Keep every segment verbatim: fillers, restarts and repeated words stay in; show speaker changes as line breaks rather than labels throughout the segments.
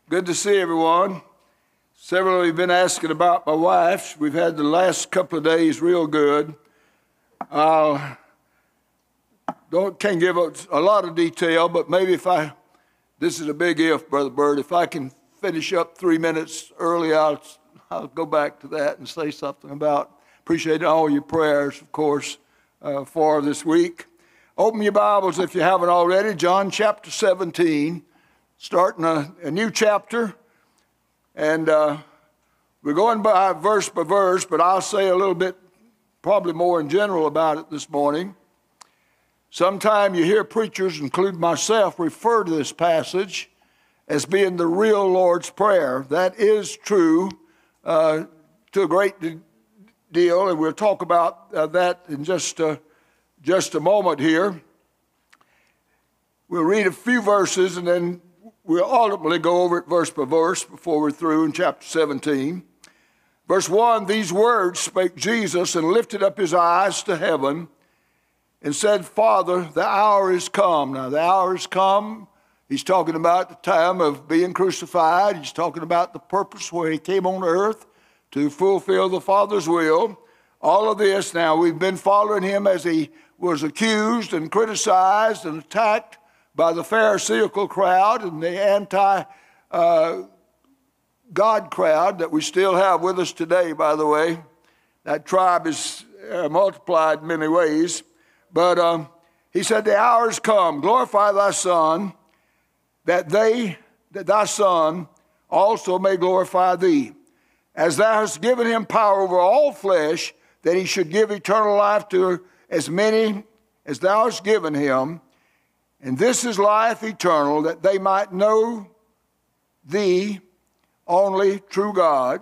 Good to see everyone. Several of you have been asking about my wife. We've had the last couple of days real good. I don't can't give a lot of detail, but maybe if I, this is a big if, Brother Bird, if I can finish up three minutes early, I'll, I'll go back to that and say something about, appreciate all your prayers, of course, uh, for this week. Open your Bibles if you haven't already, John chapter seventeen. Starting a, a new chapter, and uh, we're going by verse by verse, but I'll say a little bit, probably more in general about it this morning. Sometime you hear preachers, including myself, refer to this passage as being the real Lord's Prayer. That is true uh, to a great deal, and we'll talk about uh, that in just, uh, just a moment here. We'll read a few verses, and then we'll ultimately go over it verse by verse before we're through in chapter seventeen. Verse one, these words spake Jesus and lifted up his eyes to heaven and said, Father, the hour is come. Now, the hour is come. He's talking about the time of being crucified. He's talking about the purpose where he came on earth to fulfill the Father's will. All of this, now, we've been following him as he was accused and criticized and attacked by the Pharisaical crowd and the anti-God uh, crowd that we still have with us today, by the way. That tribe is uh, multiplied in many ways. But um, he said, the hour is come, glorify thy Son, that they, that thy Son also may glorify thee. As thou hast given him power over all flesh, that he should give eternal life to as many as thou hast given him. And this is life eternal, that they might know thee, only true God,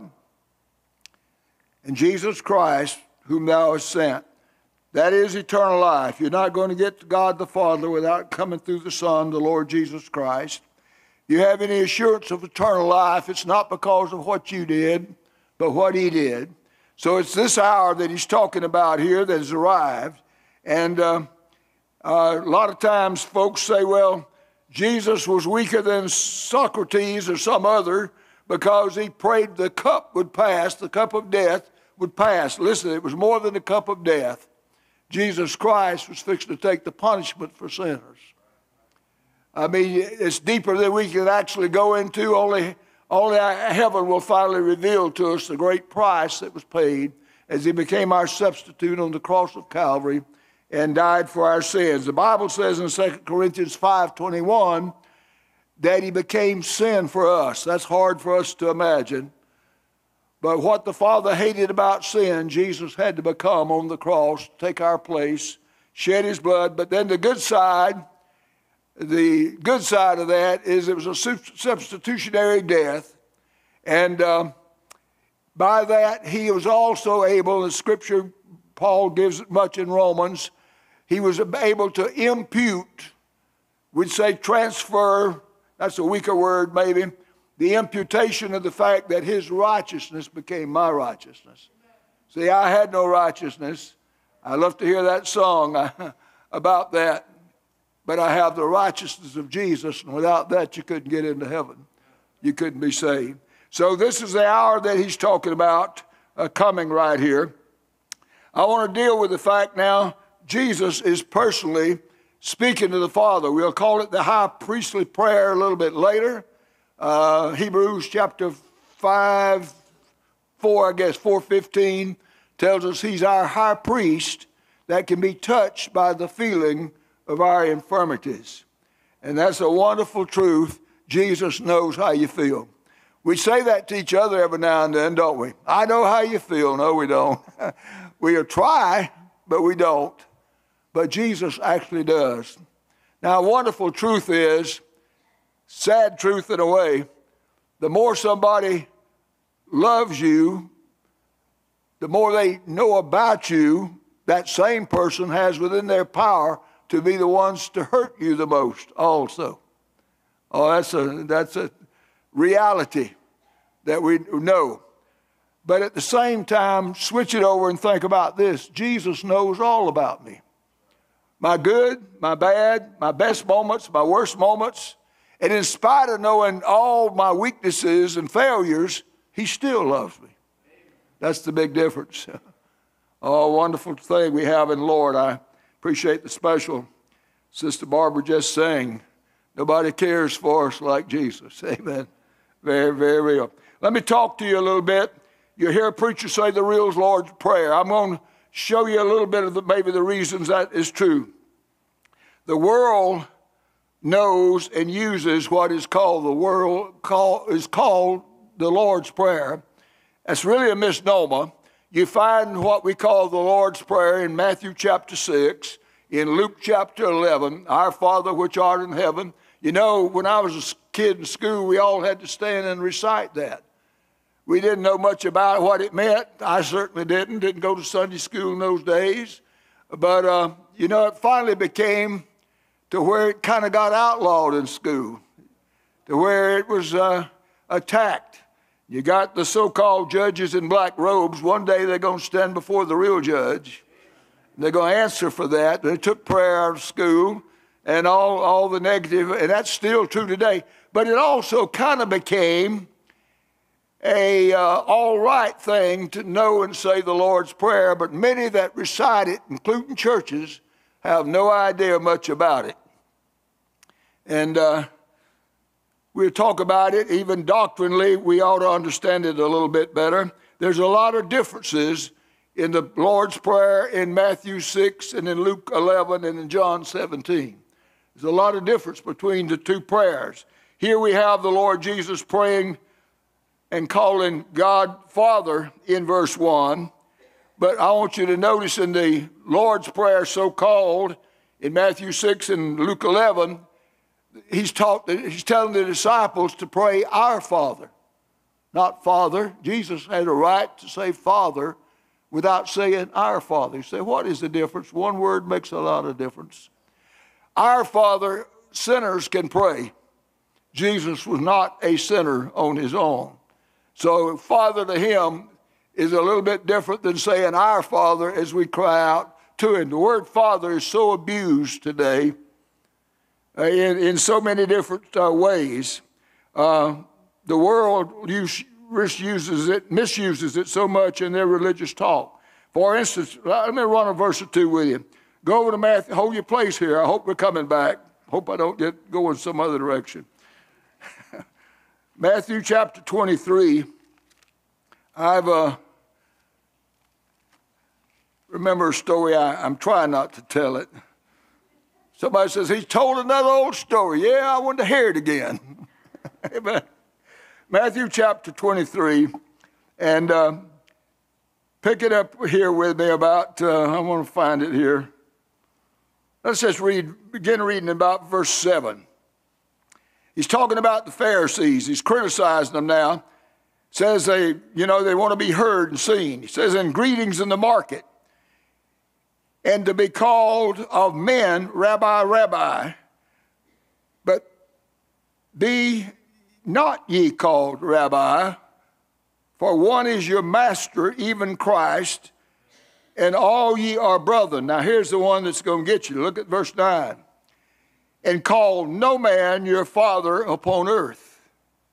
and Jesus Christ, whom thou hast sent. That is eternal life. You're not going to get to God the Father without coming through the Son, the Lord Jesus Christ. If you have any assurance of eternal life, it's not because of what you did, but what he did. So it's this hour that he's talking about here that has arrived. And uh, Uh, a lot of times folks say, well, Jesus was weaker than Socrates or some other because he prayed the cup would pass, the cup of death would pass. Listen, it was more than the cup of death. Jesus Christ was fixed to take the punishment for sinners. I mean, it's deeper than we can actually go into. Only, only heaven will finally reveal to us the great price that was paid as he became our substitute on the cross of Calvary and died for our sins. The Bible says in Second Corinthians five twenty-one that he became sin for us. That's hard for us to imagine. But what the Father hated about sin, Jesus had to become on the cross, take our place, shed his blood. But then the good side, the good side of that is it was a substitutionary death. And uh, by that, he was also able, in Scripture, Paul gives it much in Romans, he was able to impute, we'd say transfer, that's a weaker word maybe, the imputation of the fact that his righteousness became my righteousness. See, I had no righteousness. I love to hear that song about that, but I have the righteousness of Jesus, and without that you couldn't get into heaven. You couldn't be saved. So this is the hour that he's talking about uh, coming right here. I want to deal with the fact now Jesus is personally speaking to the Father. We'll call it the high priestly prayer a little bit later. Uh, Hebrews chapter five, four, I guess, four fifteen tells us he's our high priest that can be touched by the feeling of our infirmities. And that's a wonderful truth. Jesus knows how you feel. We say that to each other every now and then, don't we? I know how you feel. No, we don't. We try, but we don't. But Jesus actually does. Now, a wonderful truth is, sad truth in a way, the more somebody loves you, the more they know about you, that same person has within their power to be the ones to hurt you the most also. Oh, that's a, that's a reality that we know. But at the same time, switch it over and think about this. Jesus knows all about me. My good, my bad, my best moments, my worst moments. And in spite of knowing all my weaknesses and failures, he still loves me. That's the big difference. Oh, wonderful thing we have in the Lord. I appreciate the special Sister Barbara just sang. Nobody cares for us like Jesus. Amen. Very, very real. Let me talk to you a little bit. You hear a preacher say the real Lord's Prayer. I'm going to show you a little bit of the, maybe the reasons that is true. The world knows and uses what is called the world call, is called the Lord's Prayer. That's really a misnomer. You find what we call the Lord's Prayer in Matthew chapter six, in Luke chapter eleven, Our Father which art in heaven. You know, when I was a kid in school, we all had to stand and recite that. We didn't know much about what it meant. I certainly didn't. Didn't go to Sunday school in those days. But, uh, you know, it finally became to where it kind of got outlawed in school, to where it was uh, attacked. You got the so-called judges in black robes. One day they're going to stand before the real judge. They're going to answer for that. They took prayer out of school and all, all the negative, and that's still true today. But it also kind of became a uh, all right thing to know and say the Lord's Prayer, but many that recite it, including churches, have no idea much about it. And uh, we'll talk about it. Even doctrinally, we ought to understand it a little bit better. There's a lot of differences in the Lord's Prayer in Matthew six and in Luke eleven and in John seventeen. There's a lot of difference between the two prayers. Here we have the Lord Jesus praying and calling God Father in verse one. But I want you to notice in the Lord's Prayer so-called in Matthew six and Luke eleven, he's, taught, he's telling the disciples to pray our Father, not Father. Jesus had a right to say Father without saying our Father. You say, what is the difference? One word makes a lot of difference. Our Father, sinners can pray. Jesus was not a sinner on his own. So Father to him is a little bit different than saying our Father as we cry out to him. The word Father is so abused today uh, in, in so many different uh, ways. Uh, the world use, misuses it, misuses it so much in their religious talk. For instance, let me run a verse or two with you. Go over to Matthew, hold your place here. I hope we're coming back. Hope I don't get go in some other direction. Matthew chapter twenty-three. I've uh, remember a story. I, I'm trying not to tell it. Somebody says, he's told another old story. Yeah, I want to hear it again. Amen. Matthew chapter twenty-three. And uh, pick it up here with me about, uh, I want to find it here. Let's just read, begin reading about verse seven. He's talking about the Pharisees. He's criticizing them now. Says they, you know, they want to be heard and seen. He says, in greetings in the market, and to be called of men, Rabbi, Rabbi, but be not ye called Rabbi, for one is your master, even Christ, and all ye are brethren. Now here's the one that's going to get you. Look at verse nine. And call no man your father upon earth.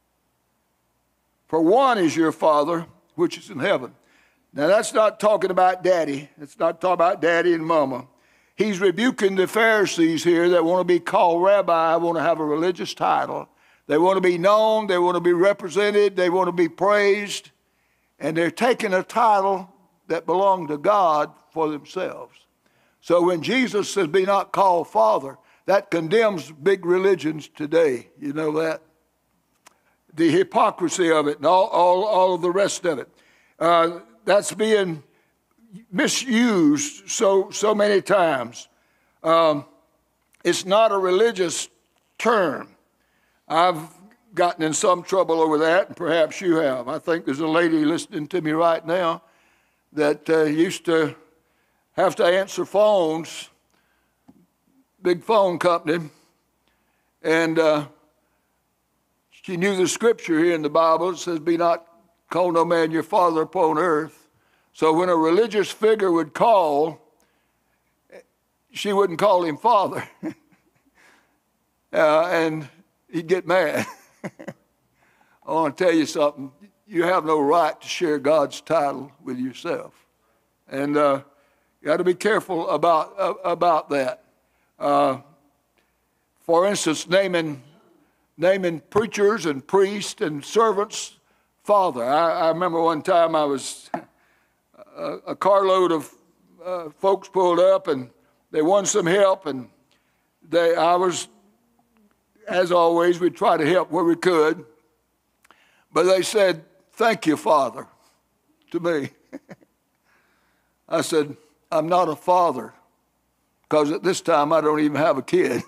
For one is your Father, which is in heaven. Now that's not talking about daddy. It's not talking about daddy and mama. He's rebuking the Pharisees here that want to be called rabbi, want to have a religious title. They want to be known. They want to be represented. They want to be praised. And they're taking a title that belonged to God for themselves. So when Jesus says, be not called Father, that condemns big religions today. You know that? The hypocrisy of it and all, all, all of the rest of it. Uh, that's being misused so, so many times. Um, it's not a religious term. I've gotten in some trouble over that, and perhaps you have. I think there's a lady listening to me right now that uh, used to have to answer phones, big phone company, and uh, she knew the scripture here in the Bible. It says, be not call no man your father upon earth. So when a religious figure would call, she wouldn't call him father. uh, and he'd get mad. I want to tell you something. You have no right to share God's title with yourself. And uh, you got to be careful about, uh, about that. Uh, for instance, naming, naming preachers and priests and servants Father. I, I remember one time I was, a, a carload of uh, folks pulled up and they wanted some help, and they, I was, as always, we'd try to help where we could. But they said, "Thank you, Father," to me. I said, "I'm not a father, because at this time I don't even have a kid."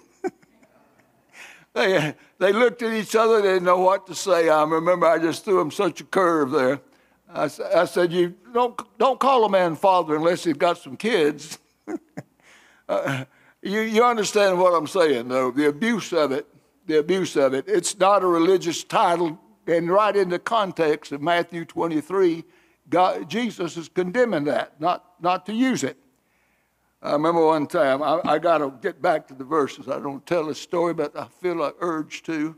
they, they looked at each other, they didn't know what to say. I remember I just threw them such a curve there. I, I said, "You don't, don't call a man father unless he's got some kids." uh, you, you understand what I'm saying, though. The abuse of it, the abuse of it. It's not a religious title. And right in the context of Matthew twenty-three, God, Jesus is condemning that, not, not to use it. I remember one time, I, I got to get back to the verses. I don't tell this story, but I feel an urge to.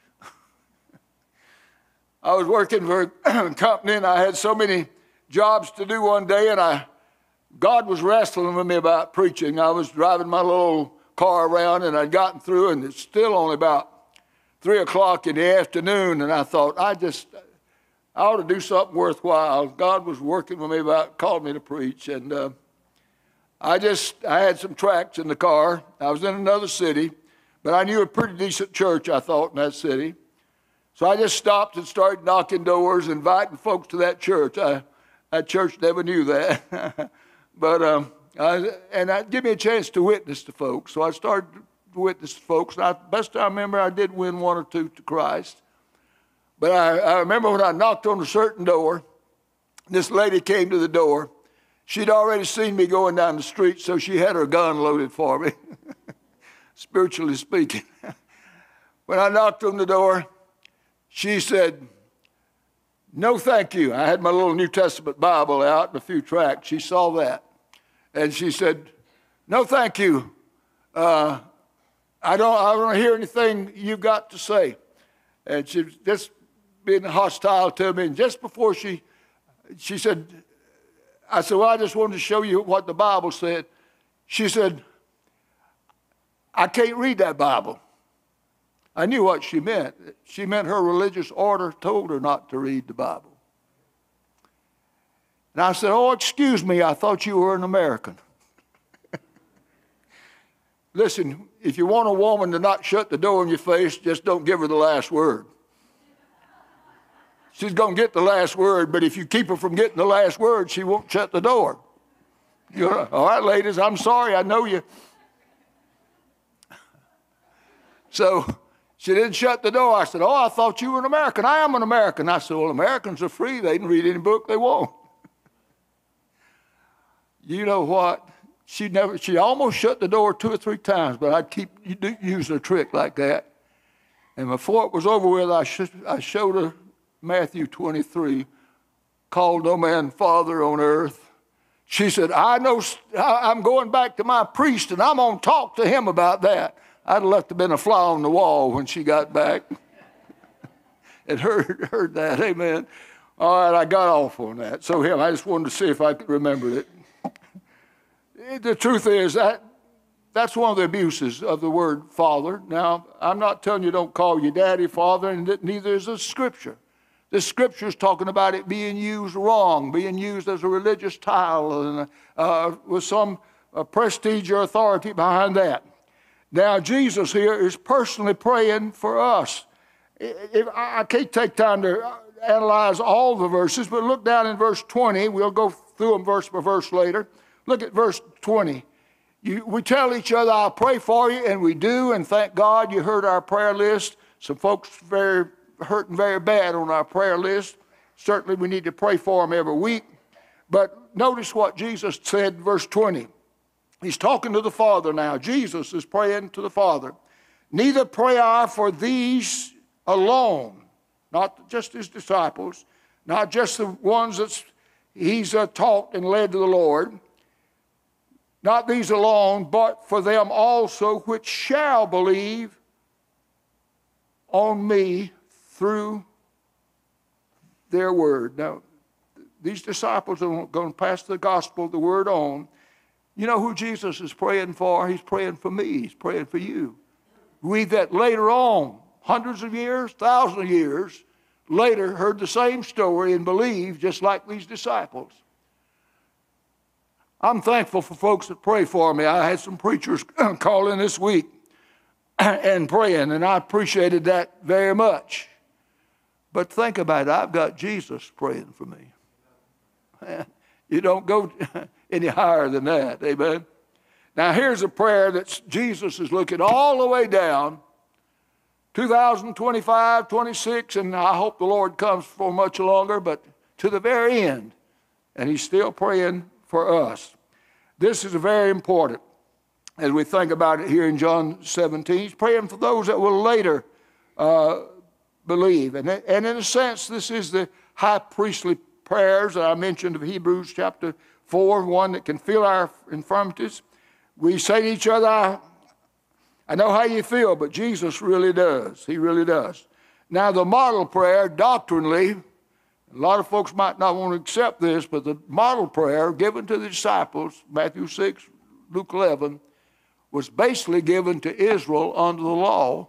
I was working for a company, and I had so many jobs to do one day, and I, God was wrestling with me about preaching. I was driving my little car around, and I'd gotten through, and it's still only about three o'clock in the afternoon, and I thought, I just, I ought to do something worthwhile. God was working with me about calling me to preach, and uh, I just, I had some tracts in the car. I was in another city, but I knew a pretty decent church, I thought, in that city. So I just stopped and started knocking doors, inviting folks to that church. I, that church never knew that. but, um, I, and that gave me a chance to witness to folks. So I started witness to folks. And I, best I remember, I did win one or two to Christ. But I, I remember when I knocked on a certain door, this lady came to the door. She'd already seen me going down the street, so she had her gun loaded for me, spiritually speaking. When I knocked on the door, she said, "No, thank you." I had my little New Testament Bible out and a few tracts. She saw that. And she said, "No, thank you. Uh, I don't, I don't hear anything you've got to say." And she was just being hostile to me. And just before she, she said, I said, "Well, I just wanted to show you what the Bible said." She said, "I can't read that Bible." I knew what she meant. She meant her religious order told her not to read the Bible. And I said, "Oh, excuse me, I thought you were an American." Listen, if you want a woman to not shut the door in your face, just don't give her the last word. She's going to get the last word, but if you keep her from getting the last word, she won't shut the door. You're, all right, ladies, I'm sorry, I know you. So she didn't shut the door. I said, "Oh, I thought you were an American." "I am an American." I said, "Well, Americans are free. They can read any book they want." You know what? She never. She almost shut the door two or three times, but I'd keep using a trick like that. And before it was over with, I, sh I showed her Matthew twenty-three, "Call no man father on earth." She said, "I know. I'm going back to my priest, and I'm going to talk to him about that." I'd have left to been a fly on the wall when she got back and heard heard that. Amen. All right, I got off on that. So him, I just wanted to see if I could remember it. The truth is that that's one of the abuses of the word father. Now, I'm not telling you don't call your daddy father, and neither is the scripture. The scripture is talking about it being used wrong, being used as a religious title and uh, with some uh, prestige or authority behind that. Now, Jesus here is personally praying for us. If, I can't take time to analyze all the verses, but look down in verse twenty. We'll go through them verse by verse later. Look at verse twenty. You, we tell each other, "I'll pray for you," and we do, and thank God you heard our prayer list. Some folks very hurting very bad on our prayer list. Certainly we need to pray for them every week. But notice what Jesus said in verse twenty. He's talking to the Father now. Jesus is praying to the Father. "Neither pray I for these alone," not just his disciples, not just the ones that he's uh, taught and led to the Lord, "not these alone, but for them also which shall believe on me through their word. Now, these disciples are going to pass the gospel, the word on. You know who Jesus is praying for? He's praying for me. He's praying for you. We that later on, hundreds of years, thousands of years later, heard the same story and believed just like these disciples. I'm thankful for folks that pray for me. I had some preachers call in this week and praying, and I appreciated that very much. But think about it. I've got Jesus praying for me. You don't go any higher than that. Amen. Now here's a prayer that Jesus is looking all the way down, two thousand twenty-five, twenty-six, and I hope the Lord comes for much longer, but to the very end. And he's still praying for us. This is very important as we think about it here in John seventeen. He's praying for those that will later uh, believe. And, and in a sense, this is the high priestly prayers that I mentioned of Hebrews chapter four, one that can fill our infirmities. We say to each other, I, I know how you feel, but Jesus really does. He really does. Now, the model prayer, doctrinally, a lot of folks might not want to accept this, but the model prayer given to the disciples, Matthew six, Luke eleven, was basically given to Israel under the law.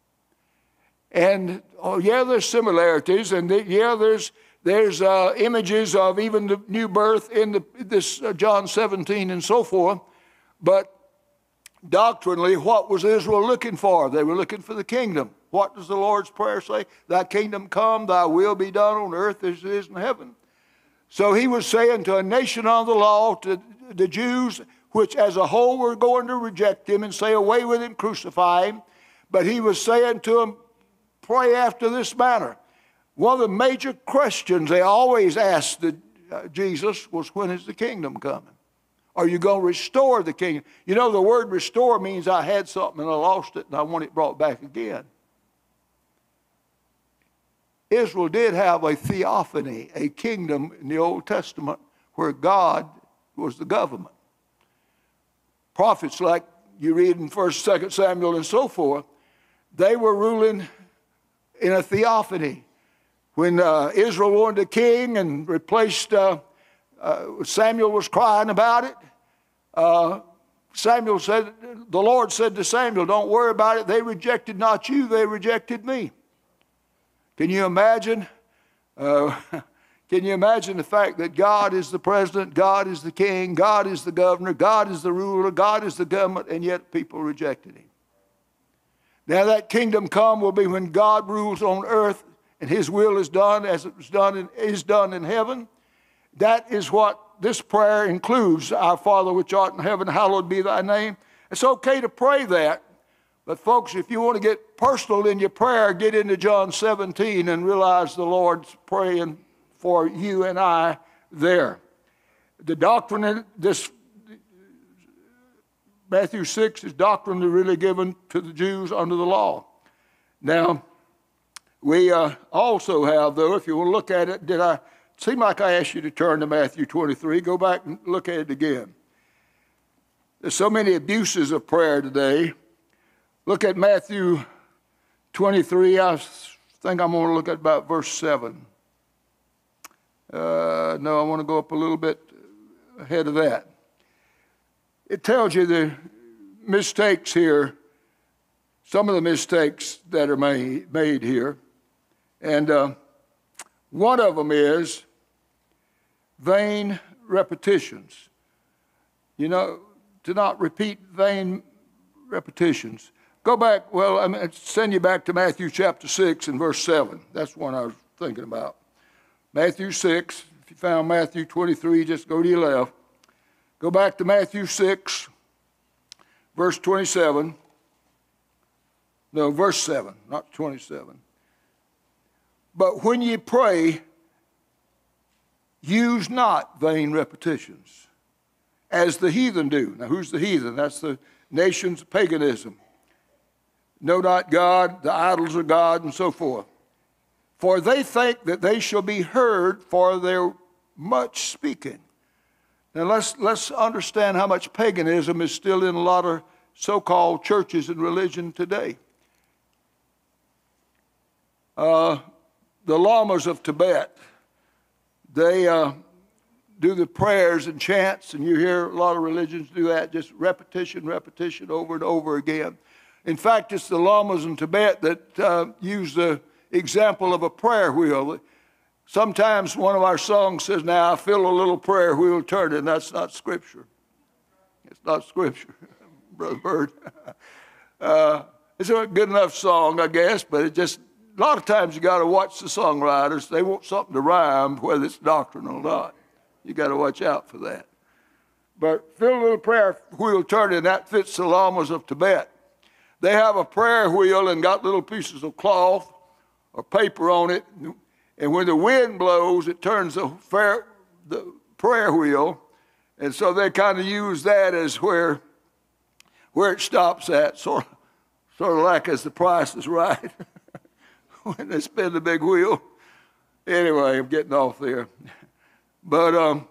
And, oh, yeah, there's similarities, and the, yeah, there's There's uh, images of even the new birth in the, this uh, John seventeen and so forth. But doctrinally, what was Israel looking for? They were looking for the kingdom. What does the Lord's Prayer say? Thy kingdom come, thy will be done on earth as it is in heaven. So he was saying to a nation under the law, to the Jews, which as a whole were going to reject him and say, away with him, crucify him. But he was saying to them, pray after this manner. One of the major questions they always asked the, uh, Jesus was, when is the kingdom coming? Are you going to restore the kingdom? You know, the word restore means I had something and I lost it and I want it brought back again. Israel did have a theophany, a kingdom in the Old Testament where God was the government. Prophets like you read in First, Second Samuel and so forth, they were ruling in a theophany. When uh, Israel wanted a king and replaced, uh, uh, Samuel was crying about it. Uh, Samuel said, the Lord said to Samuel, don't worry about it. They rejected not you, they rejected me. Can you imagine? Uh, can you imagine the fact that God is the president, God is the king, God is the governor, God is the ruler, God is the government, and yet people rejected him? Now that kingdom come will be when God rules on earth and his will is done as it was done in, is done in heaven. That is what this prayer includes. Our Father which art in heaven, hallowed be thy name. It's okay to pray that. But folks, if you want to get personal in your prayer, get into John seventeen and realize the Lord's praying for you and I there. The doctrine, this Matthew six is doctrine really given to the Jews under the law. Now, we uh, also have, though, if you want to look at it, did I seem like I asked you to turn to Matthew twenty-three? Go back and look at it again. There's so many abuses of prayer today. Look at Matthew twenty-three. I think I'm going to look at about verse seven. Uh, no, I want to go up a little bit ahead of that. It tells you the mistakes here, some of the mistakes that are made, made here. And uh, one of them is vain repetitions. You know, to not repeat vain repetitions. Go back, well, I'm going to send you back to Matthew chapter six and verse seven. That's one I was thinking about. Matthew six, if you found Matthew twenty-three, just go to your left. Go back to Matthew six, verse twenty-seven. No, verse seven, not twenty-seven. But when ye pray, use not vain repetitions, as the heathen do. Now, who's the heathen? That's the nation's paganism. Know not God, the idols of God, and so forth. For they think that they shall be heard for their much speaking. Now, let's, let's understand how much paganism is still in a lot of so-called churches and religion today. Uh, the Lamas of Tibet, they uh, do the prayers and chants, and you hear a lot of religions do that, just repetition, repetition, over and over again. In fact, it's the Lamas in Tibet that uh, use the example of a prayer wheel. Sometimes one of our songs says, now I feel a little prayer wheel turning. That's not Scripture. It's not Scripture, Brother Bird. uh, it's a good enough song, I guess, but it just, a lot of times you got to watch the songwriters. They want something to rhyme, whether it's doctrinal or not. You got to watch out for that. But feel a little prayer wheel turning, that fits the Lamas of Tibet. They have a prayer wheel and got little pieces of cloth or paper on it. And when the wind blows, it turns the, fair, the prayer wheel. And so they kind of use that as where, where it stops at, sort of, sort of like as the price is right. When they spin the big wheel. Anyway, I'm getting off there. But um,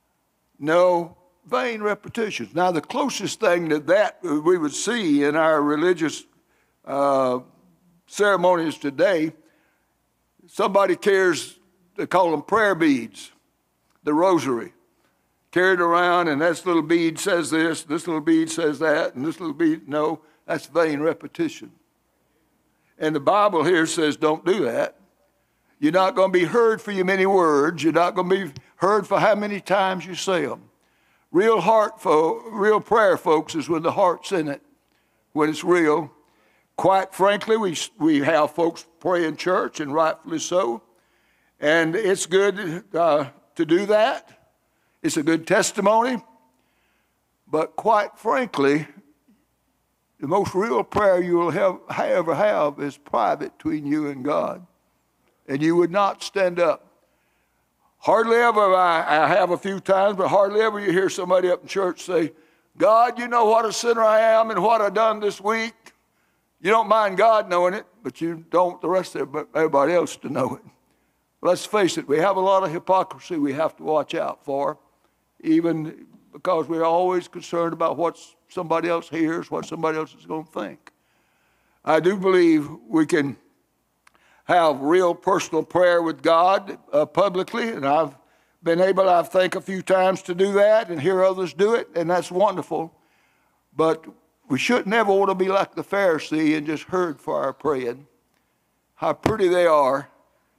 no vain repetitions. Now, the closest thing to that we would see in our religious uh, ceremonies today, somebody carries, they call them prayer beads, the rosary, carried around, and this little bead says this, this little bead says that, and this little bead, no, that's vain repetition. And the Bible here says don't do that. You're not going to be heard for your many words. You're not going to be heard for how many times you say them. Real heart, fo- real prayer, folks, is when the heart's in it, when it's real. Quite frankly, we, we have folks pray in church, and rightfully so. And it's good uh, to do that. It's a good testimony. But quite frankly, the most real prayer you will have, ever have is private between you and God. And you would not stand up. Hardly ever, I, I have a few times, but hardly ever you hear somebody up in church say, God, you know what a sinner I am and what I've done this week. You don't mind God knowing it, but you don't the rest of everybody else to know it. Let's face it, we have a lot of hypocrisy we have to watch out for, even because we're always concerned about what somebody else hears, what somebody else is going to think. I do believe we can have real personal prayer with God uh, publicly, and I've been able, I think, a few times to do that and hear others do it, and that's wonderful. But we should never want to be like the Pharisee and just herd for our praying. How pretty they are.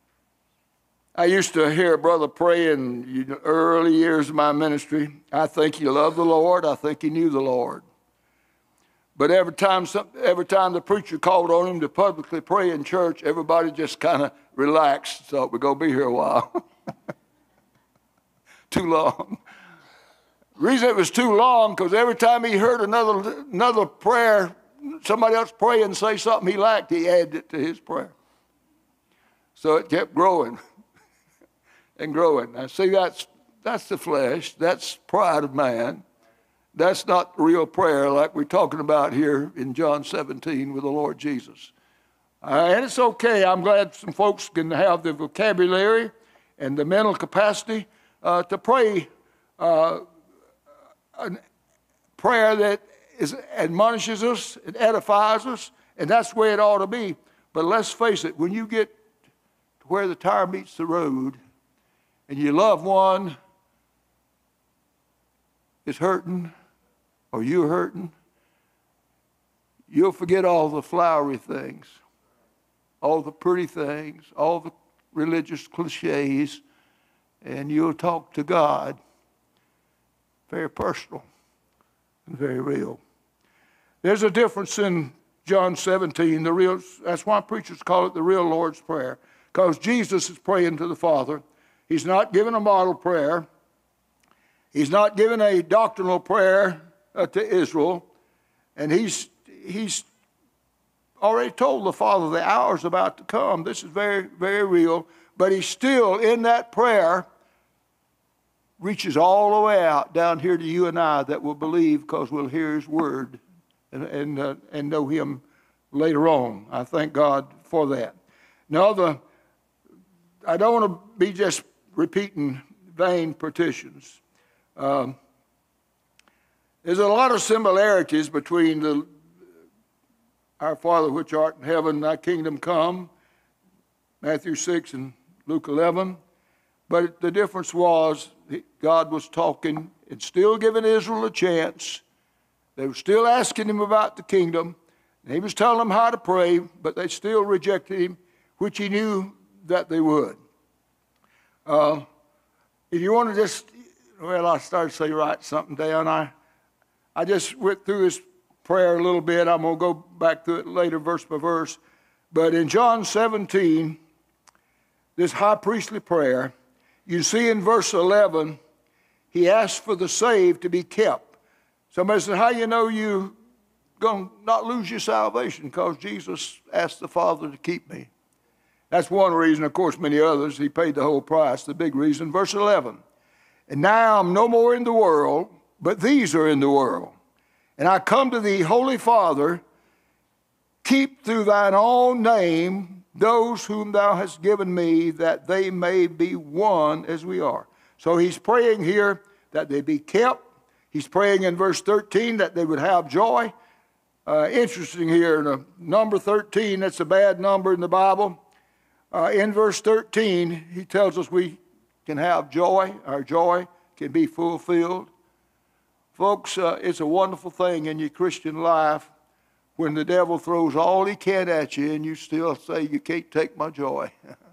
I used to hear a brother pray in the early years of my ministry. I think he loved the Lord. I think he knew the Lord. But every time, some, every time the preacher called on him to publicly pray in church, everybody just kind of relaxed, thought we're going to be here a while. Too long. The reason it was too long, because every time he heard another, another prayer, somebody else pray and say something he liked, he added it to his prayer. So it kept growing and growing. Now, see, that's, that's the flesh. That's pride of man. That's not real prayer like we're talking about here in John seventeen with the Lord Jesus. Uh, and it's okay. I'm glad some folks can have the vocabulary and the mental capacity uh, to pray uh, a prayer that is, admonishes us, it edifies us, and that's the way it ought to be. But let's face it, when you get to where the tire meets the road and your loved one is hurting, or you're hurting, you'll forget all the flowery things, all the pretty things, all the religious cliches, and you'll talk to God. Very personal and very real. There's a difference in John seventeen, the real, that's why preachers call it the real Lord's Prayer, because Jesus is praying to the Father. He's not giving a model prayer. He's not giving a doctrinal prayer uh, to Israel. And he's, he's already told the Father the hour's about to come. This is very, very real. But he's still in that prayer, reaches all the way out down here to you and I that will believe because we'll hear his word and, and, uh, and know him later on. I thank God for that. Now, the, I don't want to be just repeating vain petitions. Um, there's a lot of similarities between the Our Father which art in heaven, thy kingdom come, Matthew six and Luke eleven. But the difference was God was talking and still giving Israel a chance. They were still asking him about the kingdom. And he was telling them how to pray, but they still rejected him, which he knew that they would. Uh, if you want to just, well, I started to say write something down. I, I just went through his prayer a little bit. I'm going to go back to it later, verse by verse. But in John seventeen, this high priestly prayer, you see in verse eleven, he asked for the saved to be kept. Somebody said, how you know you're going to not lose your salvation? Because Jesus asked the Father to keep me. That's one reason, of course, many others. He paid the whole price, the big reason. Verse eleven, and now I'm no more in the world, but these are in the world. And I come to thee, Holy Father, keep through thine own name those whom thou hast given me, that they may be one as we are. So he's praying here that they be kept. He's praying in verse thirteen that they would have joy. Uh, interesting here, in uh, number thirteen, that's a bad number in the Bible. Uh, in verse thirteen, he tells us we can have joy. Our joy can be fulfilled. Folks, uh, it's a wonderful thing in your Christian life when the devil throws all he can at you and you still say, you can't take my joy.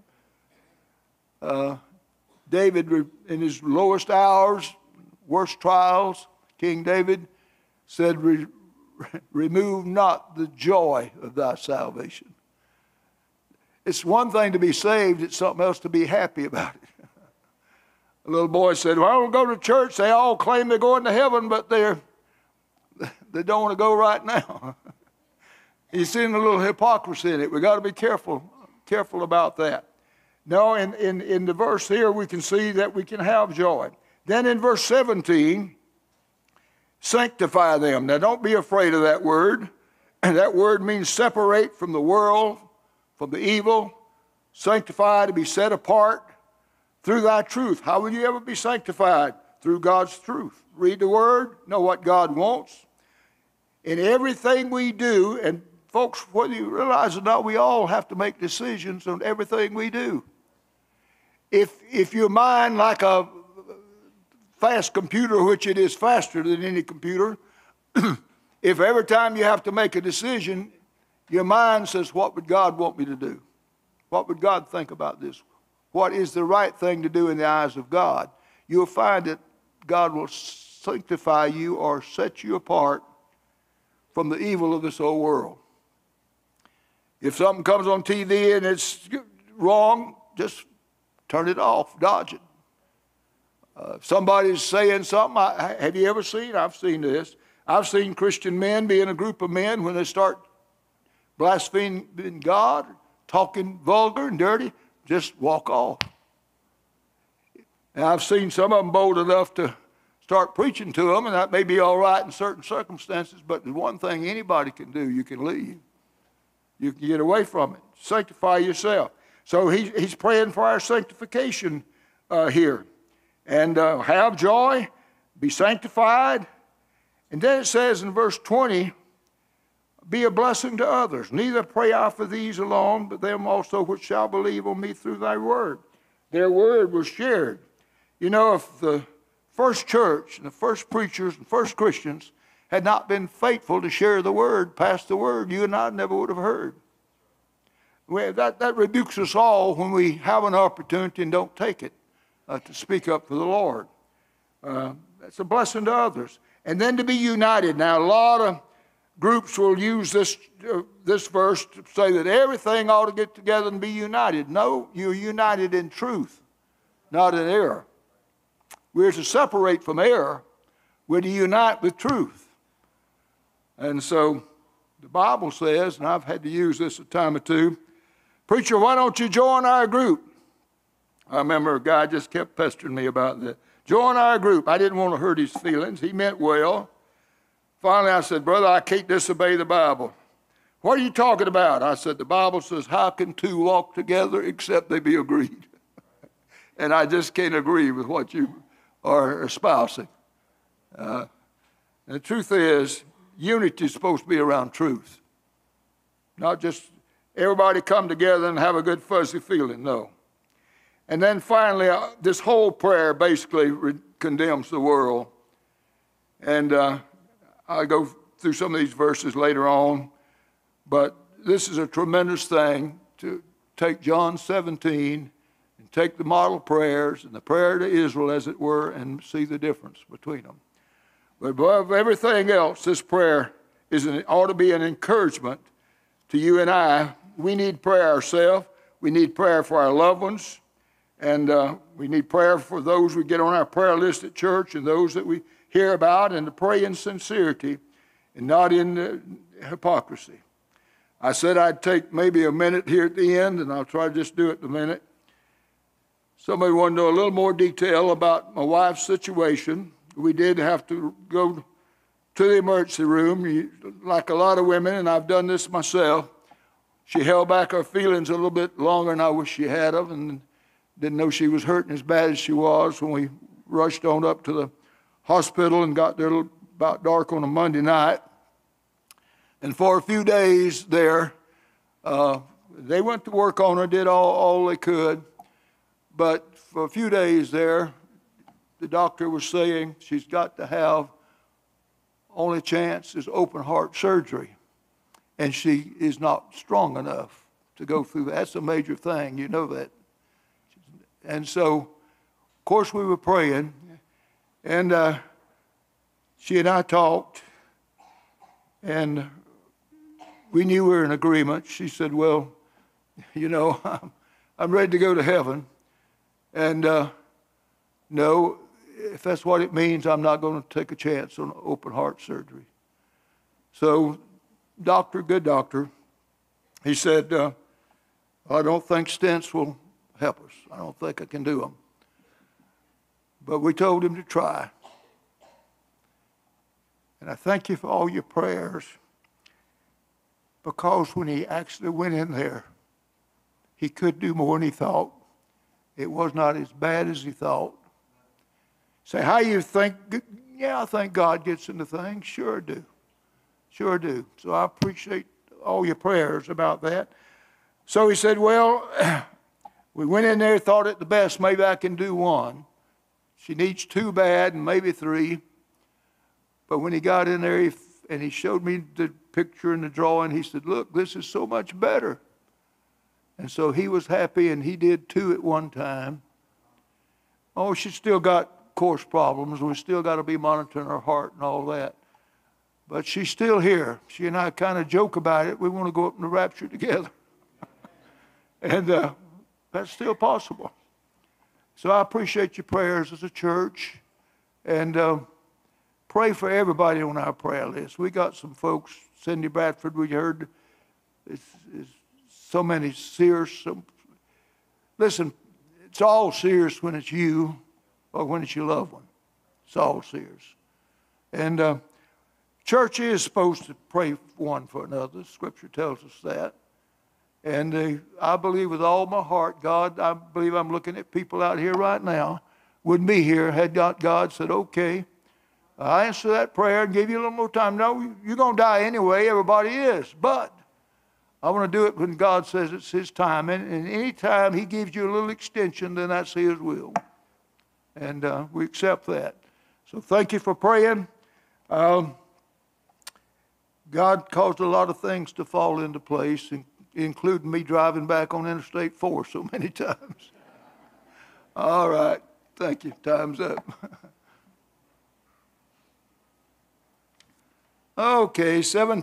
uh, David, in his lowest hours, worst trials, King David said, Re- remove not the joy of thy salvation. It's one thing to be saved, it's something else to be happy about it. A little boy said, well, I don't go to church. They all claim they're going to heaven, but they're, they don't want to go right now. He's seeing a little hypocrisy in it. We've got to be careful, careful about that. No, in, in, in the verse here, we can see that we can have joy. Then in verse seventeen, sanctify them. Now, don't be afraid of that word. That word means separate from the world, from the evil. Sanctify, to be set apart through thy truth. How will you ever be sanctified? Through God's truth. Read the word, know what God wants. In everything we do, and folks, whether you realize or not, we all have to make decisions on everything we do. If, if your mind, like a fast computer, which it is faster than any computer, if every time you have to make a decision, your mind says, what would God want me to do? What would God think about this? What is the right thing to do in the eyes of God? You'll find that God will sanctify you or set you apart from the evil of this old world. If something comes on T V and it's wrong, just turn it off, dodge it. Uh, if somebody's saying something, I, have you ever seen? I've seen this. I've seen Christian men be in a group of men when they start blaspheming God, talking vulgar and dirty, just walk off. And I've seen some of them bold enough to start preaching to them, and that may be all right in certain circumstances, but there's one thing anybody can do, you can leave. You can get away from it. Sanctify yourself. So he, he's praying for our sanctification uh, here. And uh, have joy, be sanctified. And then it says in verse twenty, be a blessing to others. Neither pray I for these alone, but them also which shall believe on me through thy word. Their word was shared. You know, if the first church and the first preachers and first Christians had not been faithful to share the word, pass the word, you and I never would have heard. Well, that, that rebukes us all when we have an opportunity and don't take it uh, to speak up for the Lord. Uh, that's a blessing to others. And then to be united. Now, a lot of groups will use this, uh, this verse to say that everything ought to get together and be united. No, you're united in truth, not in error. We're to separate from error. We're to unite with truth. And so the Bible says, and I've had to use this a time or two, preacher, why don't you join our group? I remember a guy just kept pestering me about that. Join our group. I didn't want to hurt his feelings. He meant well. Finally, I said, brother, I can't disobey the Bible. What are you talking about? I said, the Bible says, how can two walk together except they be agreed? And I just can't agree with what you are espousing. Uh, and the truth is, unity is supposed to be around truth. Not just, everybody come together and have a good fuzzy feeling. No. And then finally, uh, this whole prayer basically re- condemns the world. And uh, I'll go through some of these verses later on. But this is a tremendous thing to take John seventeen and take the model prayers and the prayer to Israel, as it were, and see the difference between them. But above everything else, this prayer is an, ought to be an encouragement to you and I. We need prayer ourselves. We need prayer for our loved ones. And uh, we need prayer for those we get on our prayer list at church and those that we hear about, and to pray in sincerity and not in uh, hypocrisy. I said I'd take maybe a minute here at the end, and I'll try to just do it in a minute. Somebody wanted to know a little more detail about my wife's situation. We did have to go to the emergency room, like a lot of women, and I've done this myself. She held back her feelings a little bit longer than I wish she had of, and didn't know she was hurting as bad as she was when we rushed on up to the hospital and got there about dark on a Monday night. And for a few days there, uh, they went to work on her, did all, all they could. But for a few days there, the doctor was saying she's got to have, only chance is open heart surgery. And she is not strong enough to go through that. That's a major thing, you know that. And so, of course, we were praying, and uh, she and I talked, and we knew we were in agreement. She said, well, you know, I'm, I'm ready to go to heaven, and uh, no, if that's what it means, I'm not going to take a chance on open heart surgery. So, doctor, good doctor, he said, uh, I don't think stents will help us. I don't think I can do them. But we told him to try. And I thank you for all your prayers, because when he actually went in there, he could do more than he thought. It was not as bad as he thought. Say, how you think? Yeah, I think God gets into things. Sure do. Sure do. So I appreciate all your prayers about that. So he said, well, we went in there, thought it the best, maybe I can do one. She needs two bad and maybe three. But when he got in there he, and he showed me the picture and the drawing, he said, look, this is so much better. And so he was happy, and he did two at one time. Oh, she's still got, of course, problems. We still got to be monitoring her heart and all that. But she's still here. She and I kind of joke about it. We want to go up in the rapture together. and uh, that's still possible. So I appreciate your prayers as a church. And uh, pray for everybody on our prayer list. We got some folks, Cindy Bradford, we heard, it's, it's so many serious. So, listen, it's all serious when it's you or when it's your loved one. It's all serious. And uh, church is supposed to pray one for another. Scripture tells us that. And uh, I believe with all my heart, God, I believe I'm looking at people out here right now, wouldn't be here had God, God said, okay, I answer that prayer and give you a little more time. No, you're going to die anyway. Everybody is. But I want to do it when God says it's his time. And, and any time he gives you a little extension, then that's his will. And uh, we accept that. So thank you for praying. Um, God caused a lot of things to fall into place, including me driving back on Interstate four so many times. All right. Thank you. Time's up. Okay, seventeen.